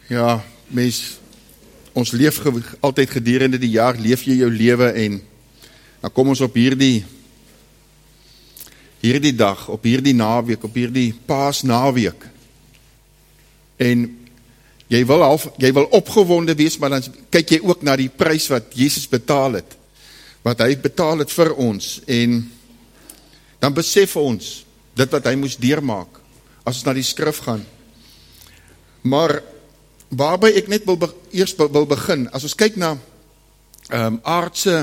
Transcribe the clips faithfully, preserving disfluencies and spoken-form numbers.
Ja, mens, ons leef ge, altyd gedurende die jaar, leef jy jou lewe en dan kom ons op hierdie hierdie dag, op hierdie naweek, op hierdie paasnaweek. En jy wil half, jy wil opgewonde wees, maar dan kyk jy ook na die prys wat Jesus betaal het, wat hy betaal het vir ons, en dan besef ons dit wat hy moes deurmaak, as ons na die skrif gaan. Maar waarby ek net wil be, eerst wil begin, as ons kyk na um, aardse,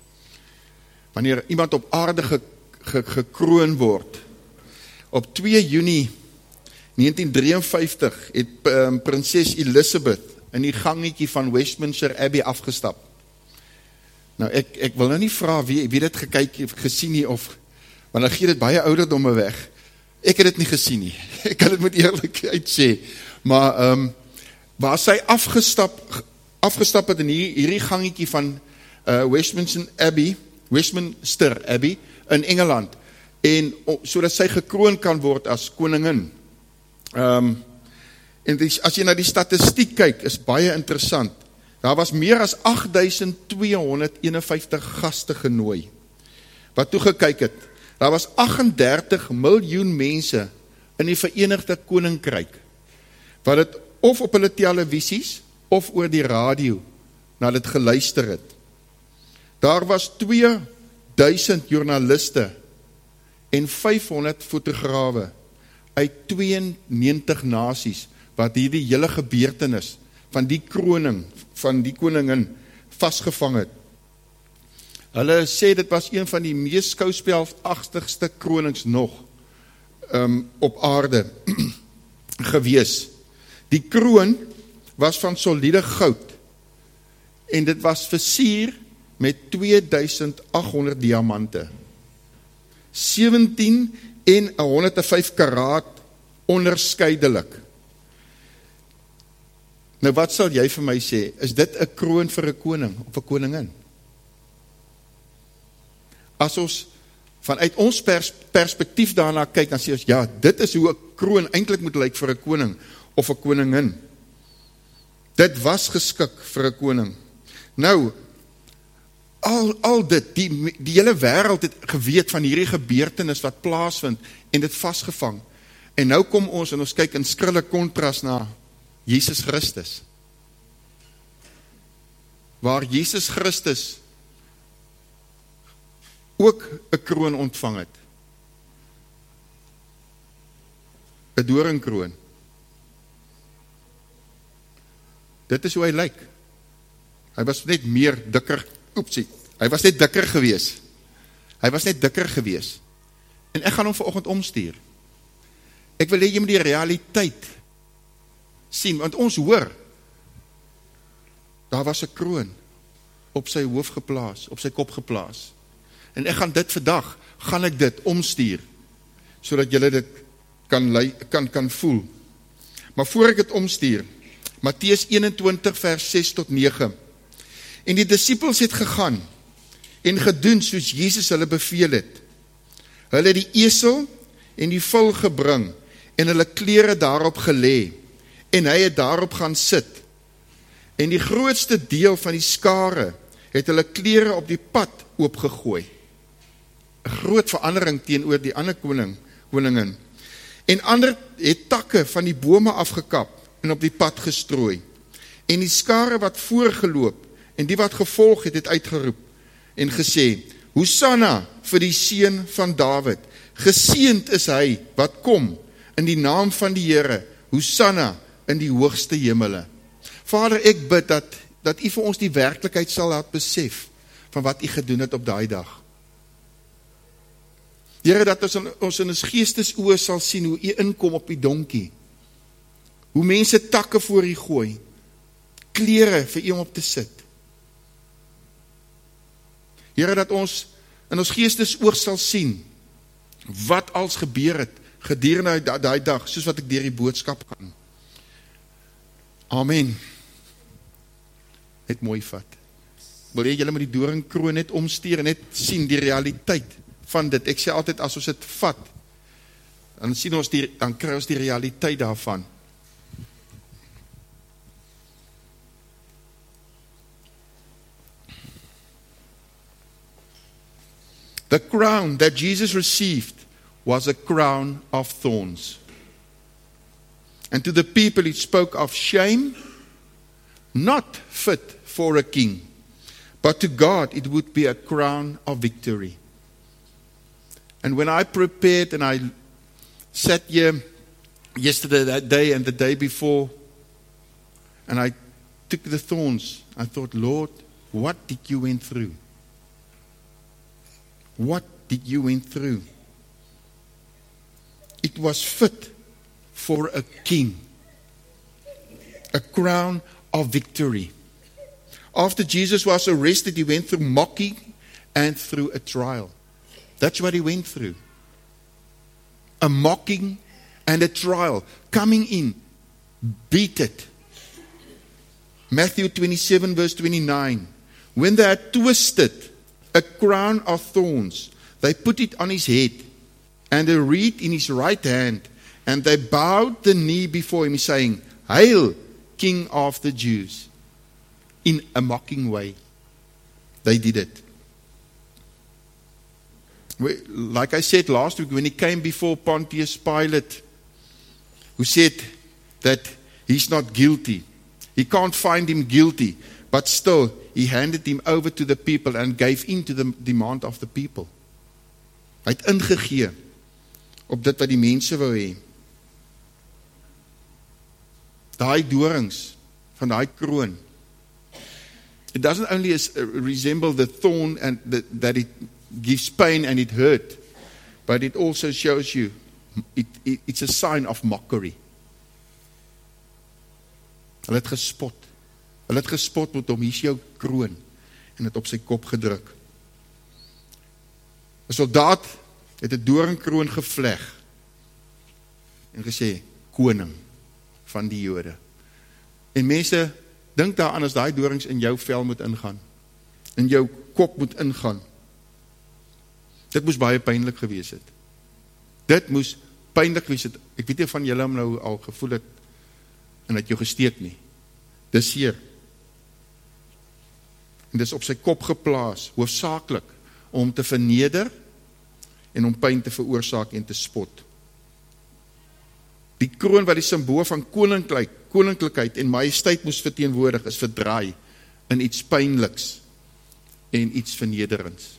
wanneer iemand op aarde ge, ge, gekroon word, op twee Junie negentien drieënvyftig het um, prinses Elizabeth in die gangetjie van Westminster Abbey afgestap. Nou ek, ek wil nou nie vra wie, wie dit gekyk, gesien nie, of, want dan gee dit baie ouderdomme weg. Ek het dit nie gesien nie, ek kan dit met eerlikheid sê, maar um, waar sy afgestap, afgestap het in hier, hierdie gangetjie van uh, Westminster Abbey, Westminster Abbey in Engeland, en so dat sy gekroon kan word as koningin. Um, en die, as jy na die statistiek kyk, is baie interessant. Daar was meer as agt duisend tweehonderdeenenvyftig gaste genooi, wat toegekyk het. Daar was agt en dertig miljoen mense in die Verenigde Koninkryk, wat het of op hulle televisies, of oor die radio, na dit geluister het. Daar was twee duisend joernaliste, en vyfhonderd fotograwe, uit tweeënnegentig nasies, wat hierdie hele gebeurtenis, van die kroning, van die koningin, vastgevang het. Hulle sê dit was een van die mees skouspelagtigste kronings nog, um, op aarde, gewees. Die kroon was van soliede goud, en dit was versier met twee duisend agt honderd diamante, sewentien en honderdvyf karaat onderskeidelik. Nou wat sal jy vir my sê, is dit 'n kroon vir 'n koning, of 'n koningin? As ons vanuit ons pers, perspektief daarna kyk, dan sê ons, ja, dit is hoe 'n kroon eintlik moet lyk vir 'n koning, of 'n koningin. Dit was geskik vir 'n koning. Nou, al, al dit, die, die hele wêreld het geweet van hierdie gebeurtenis wat plaasvind, en dit vasgevang. En nou kom ons, en ons kyk in skrille kontras na Jesus Christus. Waar Jesus Christus ook 'n kroon ontvang het. 'n doringkroon. Dit is hoe hy lyk. Hy was net meer dikker, oepsie, hy was net dikker gewees. Hy was net dikker gewees. En ek gaan hom vanoggend omstuur. Ek wil hê jy moet die realiteit sien, want ons hoor, daar was 'n kroon op sy hoof geplaas, op sy kop geplaas. En ek gaan dit vandag, gaan ek dit omstuur, sodat julle dit kan, kan, kan voel. Maar voor ek dit omstuur, Matteus eenentwintig vers ses tot nege, en die disippels het gegaan, en gedoen soos Jesus hulle beveel het. Hulle het die esel en die vul gebring, en hulle klere daarop gelê, en hy het daarop gaan sit. En die grootste deel van die skare het hulle klere op die pad oopgegooi. 'n Groot verandering teenoor die ander koning, koningin. En ander het takke van die bome afgekap en op die pad gestrooi. En die skare wat voorgeloop en die wat gevolg het, het uitgeroep en gesê, Hosanna vir die seun van Dawid. Geseënd is hy wat kom in die naam van die Here. Hosanna in die hoogste hemele. Vader, ek bid dat, dat U vir ons die werklikheid sal laat besef van wat U gedoen het op daai dag. Here, dat ons, ons in ons geestes oë sal sien hoe U inkom op die donkie. Hoe mense takke voor U gooi. Klere vir U om op te sit. Here, dat ons in ons geestes oog sal sien wat als gebeur het gedurende daai dag, soos wat ek deur die boodskap gaan. Amen. Net mooi vat. Wil jy julle met die doringkroon net omstuur en net sien die realiteit van dit. Ek sê altyd, as ons dit vat, dan sien ons die, dan kry ons die realiteit daarvan. The crown that Jesus received was a crown of thorns. And to the people it spoke of shame, not fit for a king, but to God it would be a crown of victory. And when I prepared and I sat here yesterday, that day and the day before, and I took the thorns, I thought, Lord, what did you went through? What did you went through? It was fit for a king, a crown of victory. After Jesus was arrested, he went through mocking and through a trial. That's what he went through. A mocking and a trial. Coming in, beat it. Matthew twenty-seven verse twenty-nine. When they had twisted a crown of thorns, they put it on his head and a reed in his right hand, and they bowed the knee before him, saying, Hail, King of the Jews. In a mocking way, they did it. Like I said last week, when he came before Pontius Pilate, who said that he's not guilty, he can't find him guilty, but still he handed him over to the people and gave in to the demand of the people. Hy het ingegee op dit wat die mense wou hê. Daai dorings van daai kroon. It doesn't only resemble the thorn and the, that it gives pain and it hurt, but it also shows you it, it, it's a sign of mockery. Hulle het gespot. Hulle het gespot met hom, hier is jou kroon, en het op sy kop gedruk. 'n Soldaat het 'n doringkroon gevleg en gesê, koning van die Jode. En mense, dink daaraan as daai dorings in jou vel moet ingaan, in jou kop moet ingaan. Dit moes baie pynlik gewees het. Dit moes pynlik gewees het. Ek weet nie van julle hom nou al gevoel het en het jou gesteek nie. Dis hier. En dis op sy kop geplaas, hoofsaaklik, om hom te verneder en om pyn te veroorsaak en te spot. Die kroon wat die simbool van koninklik, koninklikheid en majesteit moes verteenwoordig, is verdraai in iets pynliks en iets vernederends.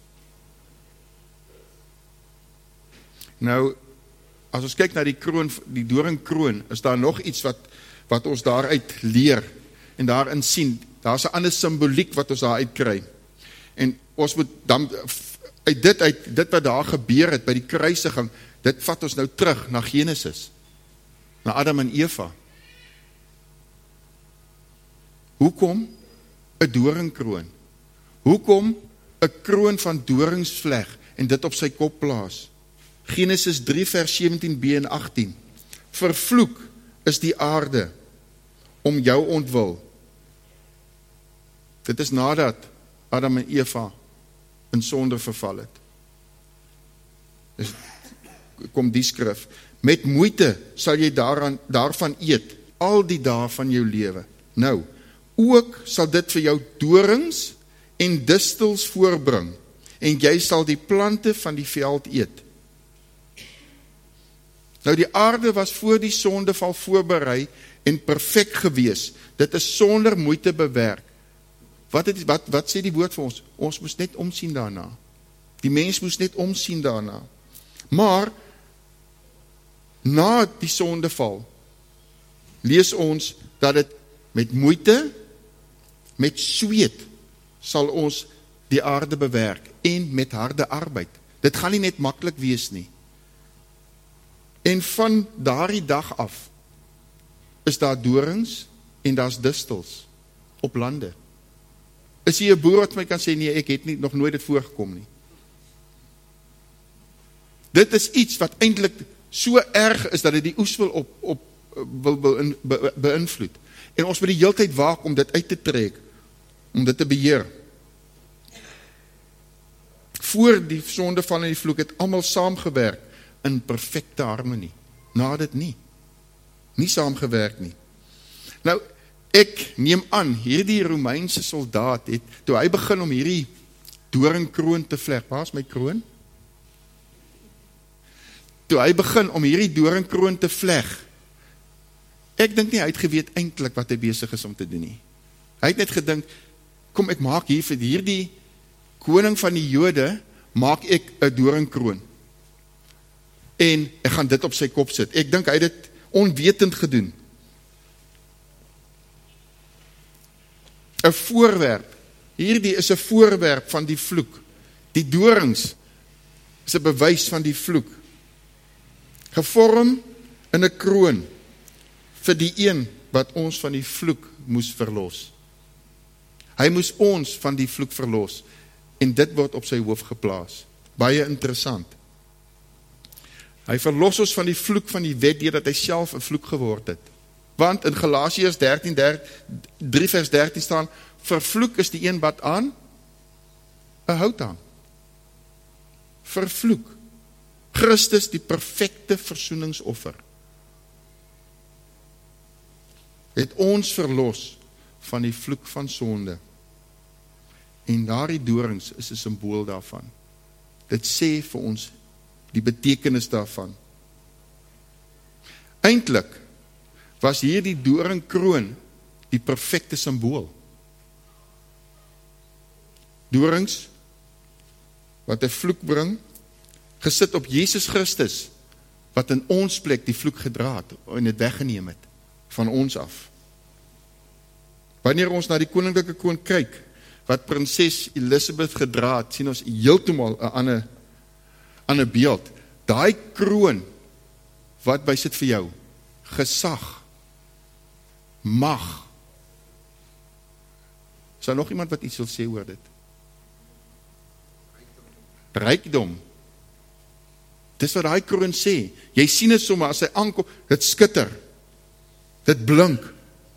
Nou, as ons kyk na die kroon, die doringkroon, is daar nog iets wat, wat ons daaruit leer en daarin sien. Daar is 'n ander simboliek wat ons daaruit kry. En ons moet dan, uit dit, uit dit wat daar gebeur het, by die kruisiging, dit vat ons nou terug na Genesis, na Adam en Eva. Hoekom 'n doringkroon? Hoekom 'n kroon van doringsvleg en dit op sy kop plaas? Genesis drie vers sewentien b en agttien. Vervloek is die aarde om jou ontwil. Dit is nadat Adam en Eva in sonde verval het. Dus kom die skrif. Met moeite sal jy daaraan, daarvan eet, al die dae van jou lewe. Nou, ook sal dit vir jou dorings en distels voorbring, en jy sal die plante van die veld eet. Nou, die aarde was voor die sondeval voorberei en perfek gewees. Dit is sonder moeite bewerk. Wat, het, wat, wat sê die woord vir ons? Ons moes net omsien daarna. Die mens moes net omsien daarna. Maar, na die sondeval, lees ons dat het met moeite, met sweet, sal ons die aarde bewerk, en met harde arbeid. Dit gaan nie net maklik wees nie. En van daardie dag af, is daar dorings, en daar's distels, op lande. Is hier 'n boer wat my kan sê, nee, ek het nie, nog nooit dit voorgekom nie. Dit is iets wat eintlik so erg is, dat dit die oes wil, op, op, wil be, be, beïnvloed. En ons moet die hele tyd waak om dit uit te trek, om dit te beheer. Voor die sondeval en die vloek het almal saamgewerk in perfekte harmonie. Na dit nie. Nie saamgewerk nie. Nou, ek neem aan, hierdie Romeinse soldaat het, toe hy begin om hierdie doringkroon te vleg, waar is my kroon? toe hy begin om hierdie doringkroon te vleg, ek dink nie, hy het geweet eintlik wat hy besig is om te doen nie. Hy het net gedink, kom ek maak hier vir hierdie koning van die Jode, maak ek 'n doringkroon. En ek gaan dit op sy kop sit. Ek dink hy het dit onwetend gedoen. 'n Voorwerp. Hierdie is 'n voorwerp van die vloek. Die dorings is 'n bewys van die vloek. Gevorm in 'n kroon vir die een wat ons van die vloek moes verlos. Hy moes ons van die vloek verlos. En dit word op sy hoof geplaas. Baie interessant. Hy verlos ons van die vloek van die wet, deurdat hy self 'n vloek geword het. Want in Galasiërs dertien, drie vers dertien staan, vervloek is die een wat aan 'n hout hang. Vervloek. Christus die perfekte versoeningsoffer. Het ons verlos van die vloek van sonde. En daardie dorings is 'n simbool daarvan. Dit sê vir ons die betekenis daarvan. Eintlik was hierdie doringkroon die perfekte simbool. Dorings wat 'n vloek bring, gesit op Jesus Christus, wat in ons plek die vloek gedra het en dit weggeneem het van ons af. Wanneer ons na die koninklike kroon kyk, wat prinses Elisabeth gedra het, sien ons heeltemal 'n ander, ander beeld. Daai kroon, wat by sit vir jou? Gesag, mag. Is daar nog iemand wat iets wil sê oor dit? Rykdom. Dis wat daai kroon sê. Jy sien dit sommer as hy aankom, dit skitter. Dit blink.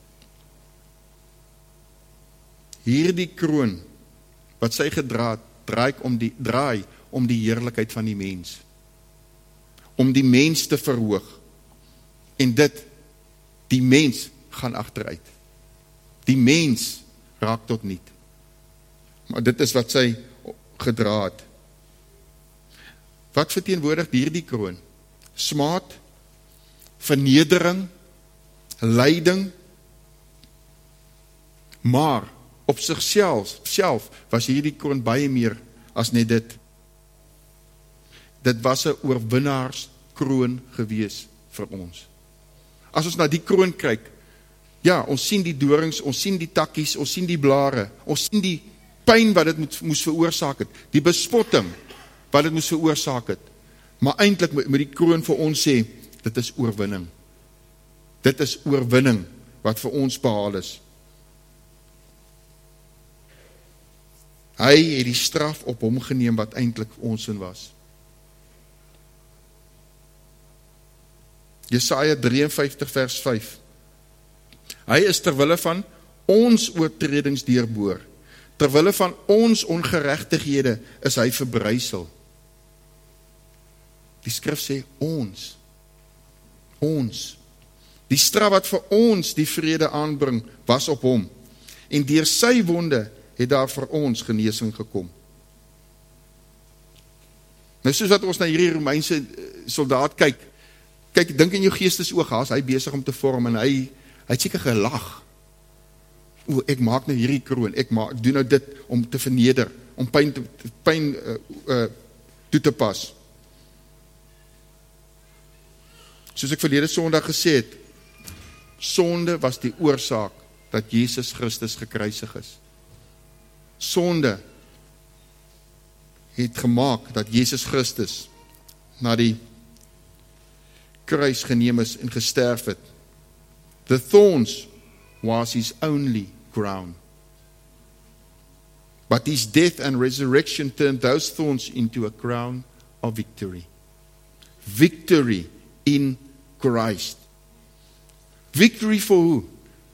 Hierdie kroon, wat sy gedra het, draai om die, draai om die heerlikheid van die mens. Om die mens te verhoog. En dit, die mens gaan achteruit. Die mens raak tot niet. Maar dit is wat sy gedra het. Wat verteenwoordig hierdie kroon? Smaad, vernedering, lyding, maar op sigself self was hierdie kroon baie meer as net dit. Dit was 'n oorwinnaarskroon gewees vir ons. As ons na die kroon kyk, ja, ons sien die dorings, ons sien die takkies, ons sien die blare, ons sien die pyn wat dit moet, moes veroorsaak het, die bespotting wat dit moes veroorsaak het. Maar eintlik moet die kroon vir ons sê, dit is oorwinning. Dit is oorwinning wat vir ons behaal is. Hy het die straf op hom geneem wat eintlik ons in was. Jesaja drieënvyftig vers vyf. Hy is terwille van ons oortredings deurboor. Terwille van ons ongeregtighede is hy verbrysel. Die skrif sê ons. Ons. Die straf wat vir ons die vrede aanbring, was op hom. En deur sy wonde het daar vir ons genesing gekom. Nou soos wat ons na hierdie Romeinse soldaat kyk, kyk, dink in jou geestesoog, as hy besig om te vorm, en hy, hy het seker gelag. O, ek maak nou hierdie kroon, ek maak, doen nou dit om te verneder, om pyn, te, pyn uh, uh, toe te pas. Soos ek verlede Sondag gesê het, sonde was die oorsaak dat Jesus Christus gekruisig is. Sonde het gemaak dat Jesus Christus na die kruis geneem is en gesterf het. The thorns was his only crown. But his death and resurrection turned those thorns into a crown of victory. Victory in Christ. Victory for who?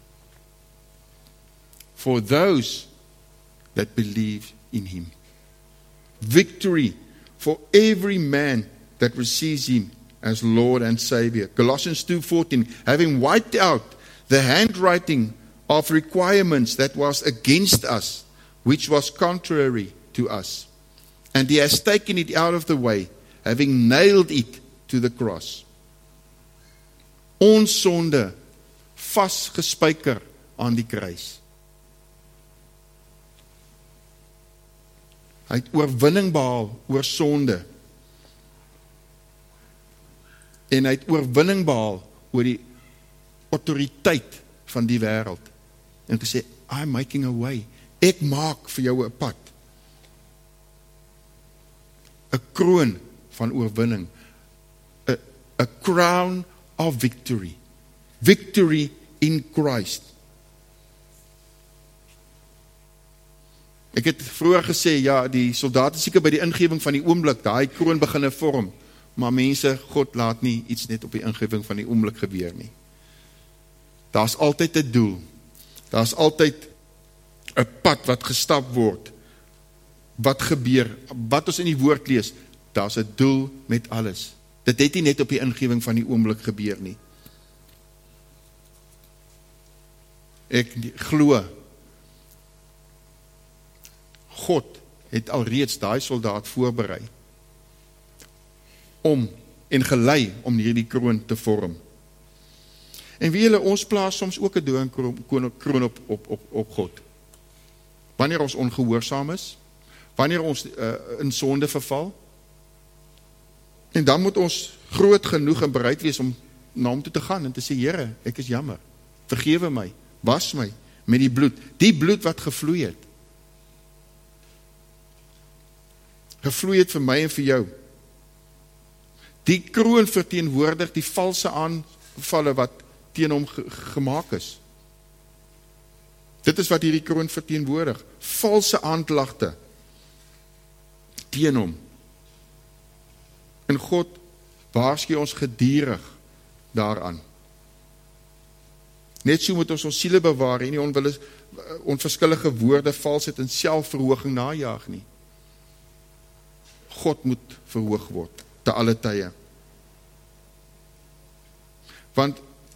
For those that believe in him. Victory for every man that receives him as Lord and Savior. Colossians two fourteen, having wiped out the handwriting of requirements that was against us, which was contrary to us. And he has taken it out of the way, having nailed it to the cross. Ons sonde vasgespijker aan die kruis. Hy het oorwinning behaal oor sonde. En hy het oorwinning behaal oor die autoriteit van die wêreld. En te sê, I'm making a way. Ek maak vir jou 'n pad. 'n kroon van oorwinning. 'n 'n crown of victory. Victory in Christ. Ek het vroeër gesê, ja, die soldate seker by die ingewing van die oomblik, daai kroon beginne vorm, maar mense, God laat nie iets net op die ingewing van die oomblik gebeur nie. Daar's altyd 'n doel, daar's altyd 'n pad wat gestap word, wat gebeur, wat ons in die woord lees, daar's 'n doel met alles. Dit het nie net op die ingewing van die oomblik gebeur nie. Ek glo, God het alreeds daai soldaat voorberei om en gelei om hierdie kroon te vorm. En wie julle, ons plaas soms ook 'n doornkroon op, op, op, op God. Wanneer ons ongehoorsaam is, wanneer ons uh, in sonde verval, en dan moet ons groot genoeg en bereid wees om na hom toe te gaan en te sê, Here, ek is jammer, vergewe my, was my met die bloed, die bloed wat gevloei het, gevloei het vir my en vir jou. Die kroon verteenwoordig die valse aanvalle wat teen hom ge gemaak is. Dit is wat hierdie kroon verteenwoordig, valse aanklagte teen hom. En God waarsku ons gedurig daaraan. Net so moet ons ons siele bewaar en nie onwille, onverskillige woorde, valsheid en selfverhooging najaag nie. God moet verhoog word, te alle tye. Want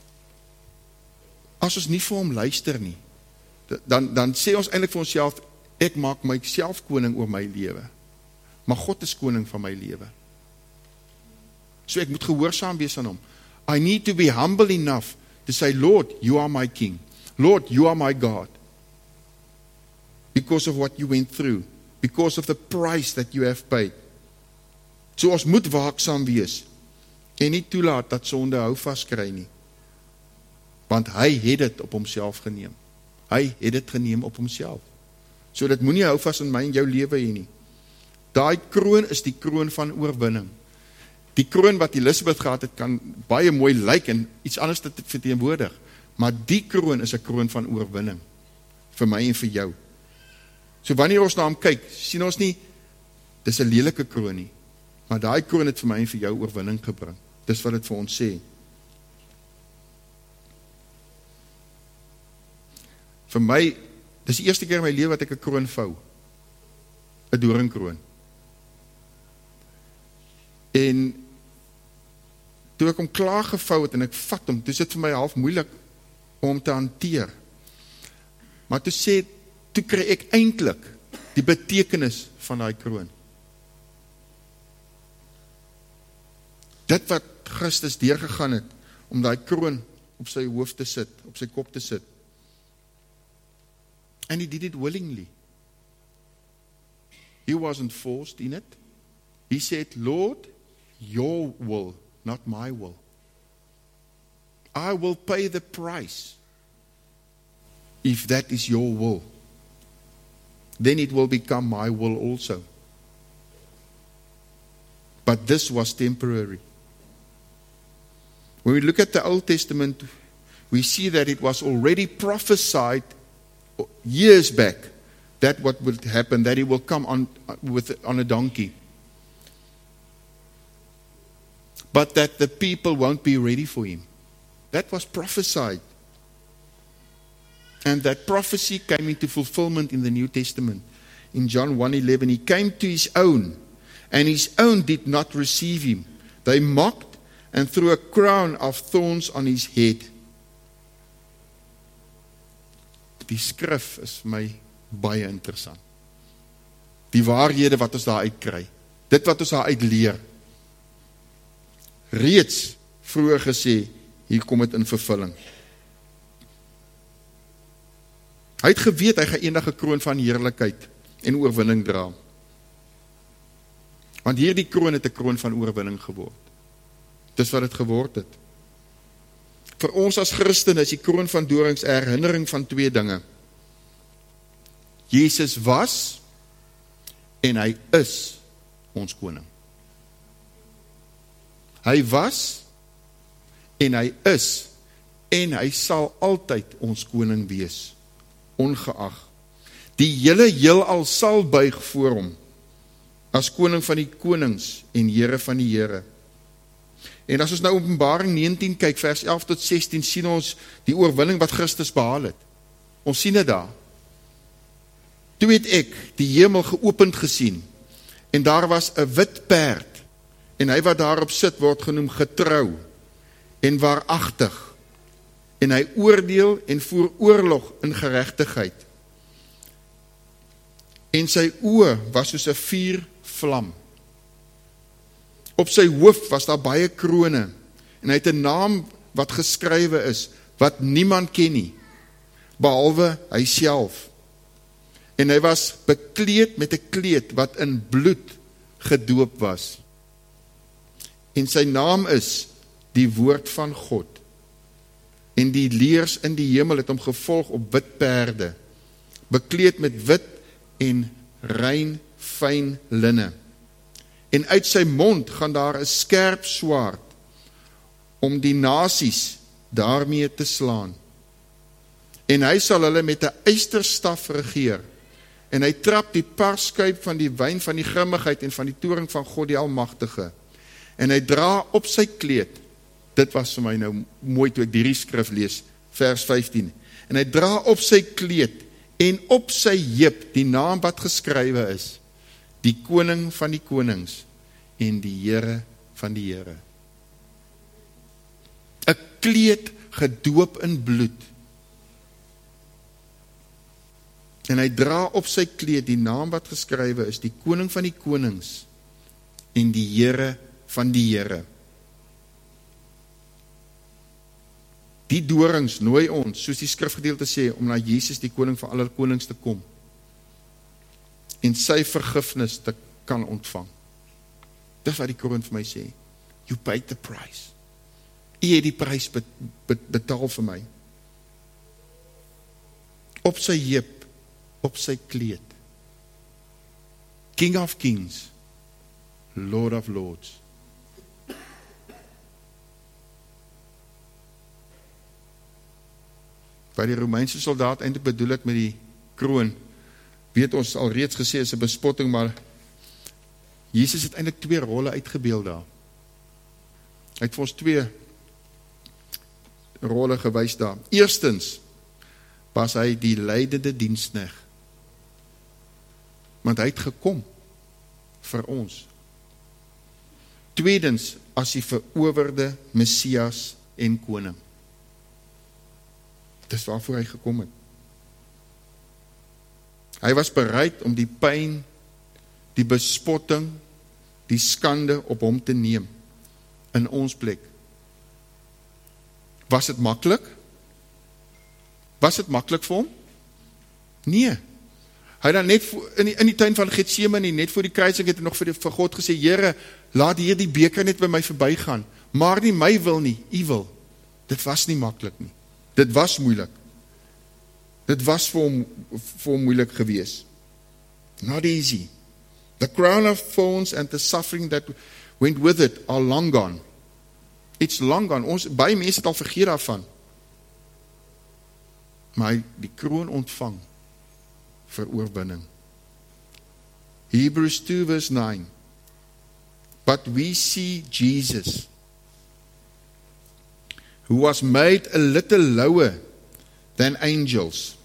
as ons nie vir hom luister nie, dan, dan sê ons eintlik vir onsself, ek maak myself koning oor my lewe. Maar God is koning van my lewe. So ek moet gehoorsaam wees aan hom. I need to be humble enough to say, Lord, you are my king. Lord, you are my God. Because of what you went through. Because of the price that you have paid. So ons moet waaksaam wees. En nie toelaat dat sonde hou vaskry nie. Want hy het dit op homself geneem. Hy het dit geneem op homself. So dit moenie hou vas in my en jou lewe hê nie. Daai kroon is die kroon van oorwinning. Die kroon wat Elisabeth gehad het, kan baie mooi lyk en iets anders te verteenwoordig. Maar die kroon is 'n kroon van oorwinning. Vir my en vir jou. So wanneer ons na hom kyk, sien ons nie, dis 'n lelike kroon nie. Maar daai kroon het vir my en vir jou oorwinning gebring. Dis wat dit vir ons sê. Vir my, dis die eerste keer in my lewe wat ek 'n kroon vou. 'n doringkroon. En toe ek hom klaar gevou het en ek vat hom, toe is dit vir my half moeilik om hom te hanteer. Maar toe sê, toe kry ek eintlik die betekenis van daai kroon. Dit wat Christus deurgegaan het, om daai kroon op sy hoof te sit, op sy kop te sit. And he did it willingly. He wasn't forced in it. He said, Lord, your will, not my will. I will pay the price. If that is your will, then it will become my will also. But this was temporary. When we look at the Old Testament, we see that it was already prophesied years back that what will happen, that he will come on with on a donkey. But that the people won't be ready for him. That was prophesied. And that prophecy came into fulfillment in the New Testament. In John one eleven, he came to his own, and his own did not receive him. They mocked and threw a crown of thorns on his head. Die skrif is vir my baie interessant. Die waarhede wat ons daar uitkry. Dit wat ons daar uit leer. reeds vroeër gesê, hier kom het in vervulling. Hy het geweet, hy gaan eendag 'n kroon van heerlikheid en oorwinning dra. Want hierdie kroon het 'n kroon van oorwinning geword. Dis wat het geword het. Vir ons as Christen is die kroon van dorings 'n herinnering van twee dinge. Jesus was en hy is ons koning. Hy was en hy is en hy sal altyd ons koning wees, ongeag. Die hele heelal sal buig voor hom as koning van die konings en Here van die Here. En as ons nou Openbaring negentien kyk, vers elf tot sestien, sien ons die oorwinning wat Christus behaal het. Ons sien dit daar. Toe het ek die hemel geopend gesien, en daar was 'n wit perd, en hy wat daarop sit word genoem getrou, en waaragtig, en hy oordeel en voer oorlog in geregtigheid. En sy oë was soos 'n vuurvlam. Op sy hoof was daar baie krone, en hy het 'n naam wat geskrywe is, wat niemand ken nie, behalwe hy self. En hy was bekleed met 'n kleed wat in bloed gedoop was. En sy naam is die woord van God. En die leers in die hemel het hom gevolg op wit perde, bekleed met wit en rein fyn linne. En uit sy mond gaan daar 'n skerp swaard, om die nasies daarmee te slaan. En hy sal hulle met 'n ysterstaf regeer, en hy trap die parskuip van die wyn van die grimmigheid en van die toorn van God die Almagtige. En hy dra op sy kleed, dit was vir my nou mooi toe ek die skrif lees, vers vyftien, en hy dra op sy kleed, en op sy heup die naam wat geskrywe is, die koning van die konings, en die Here van die Here. 'n Kleed gedoop in bloed, en hy dra op sy kleed die naam wat geskrywe is, die koning van die konings, en die Here van die Here. Die dorings nooi ons, soos die skrifgedeelte sê, om na Jesus die koning van alle konings te kom, en sy vergifnis te kan ontvang. Dis wat die kroon vir my sê. You paid the price. U het die prys bet, bet, betaal vir my. Op sy heup, op sy kleed. King of kings, Lord of lords. Wat die Romeinse soldaat eintlik bedoel het met die kroon, weet ons al reeds gesê is 'n bespotting, maar Jesus het eintlik twee rolle uitgebeeld daar. Hy het vir ons twee rolle gewys daar. Eerstens was hy die lydende diensknegt, want hy het gekom vir ons. Tweedens as die verowerde Messias en koning. Dis waarvoor hy gekom het. Hy was bereid om die pyn, die bespotting, die skande op hom te neem, in ons plek. Was dit maklik? Was dit maklik vir hom? Nee. Hy het dan net in die, in die tuin van Getsemane, net voor die kruising, het hy nog vir, die, vir God gesê, Here, laat hier die beker net by my verbygaan, maar nie my wil nie, u wil. Dit was nie maklik nie. Dit was moeilik. Dit was vir hom, vir hom moeilik gewees. Not easy. The crown of thorns and the suffering that went with it are long gone. It's long gone. Ons, baie mense het al vergeet daarvan. Maar hy die kroon ontvang vir oorwinning. Hebrews two verse nine. But we see Jesus, who was made a little lower than angels,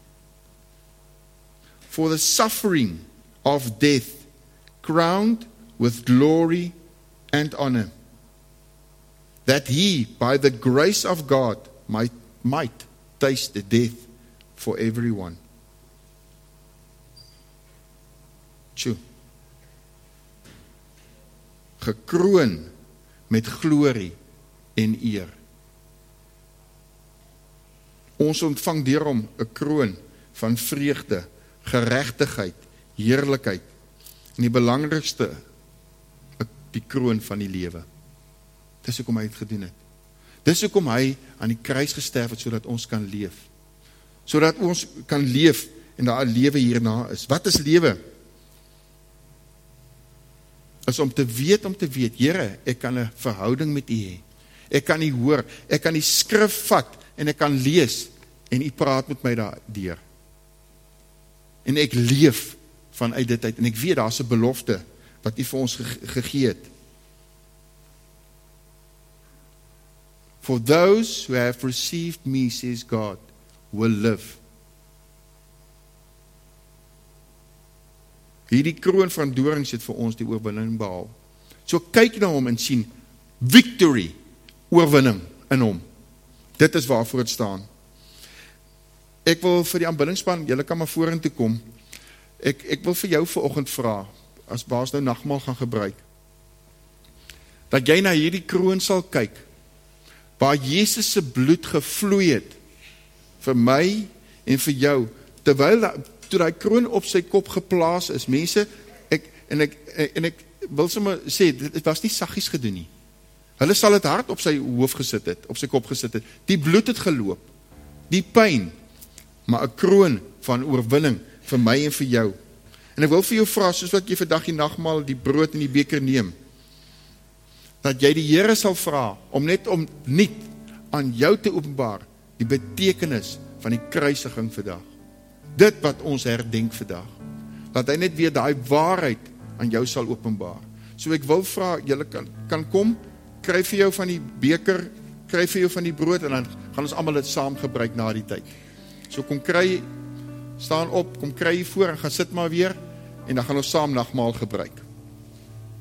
for the suffering of death, crowned with glory and honor, that he, by the grace of God, might, might taste the death for everyone. Tjoe. Gekroon met glorie en eer. Ons ontvang deur hom 'n kroon van vreugde, geregtigheid, heerlikheid en die belangrikste, die kroon van die lewe. Dis hoekom hy het gedoen het. Dis hoekom hy aan die kruis gesterf het, sodat ons kan leef. Sodat ons kan leef en daar 'n lewe hierna is. Wat is lewe? Is om te weet, om te weet, Here, ek kan 'n verhouding met U hê. Ek kan U hoor, ek kan die skrif vat en ek kan lees en U praat met my daardeur. En ek leef vanuit dit uit en ek weet daar's 'n belofte wat U vir ons ge- gegee het. For those who have received me, says God, will live. Hierdie kroon van dorings het vir ons die oorwinning behaal. So kyk na hom en sien victory, oorwinning in hom. Dit is waarvoor het staan. Ek wil vir die aanbiddingspan, julle kan maar vorentoe kom. Ek ek wil vir jou vanoggend vra, as baas nou nagmaal gaan gebruik, dat jy na hierdie kroon sal kyk, waar Jesus se bloed gevloei het, vir my en vir jou, terwyl toe die kroon op sy kop geplaas is, mense, ek, en, ek, en ek wil sommer sê, dit was nie saggies gedoen nie. Hulle sal het hard op sy hoof gesit het, op sy kop gesit het, die bloed het geloop, die pyn, maar 'n kroon van oorwinning, vir my en vir jou. En ek wil vir jou vra, soos wat jy vandag die nagmaal die brood en die beker neem, dat jy die Here sal vra, om net om nie aan jou te openbaar, die betekenis van die kruisiging vandag. Dit wat ons herdenk vandag. Dat hy net weer daai waarheid aan jou sal openbaar. So ek wil vra, julle kan, kan kom, kry vir jou van die beker, kry vir jou van die brood, en dan gaan ons almal dit saam gebruik na die tyd. So kom kry, staan op, kom kry hier voor, en gaan sit maar weer, en dan gaan ons saam nagmaal gebruik.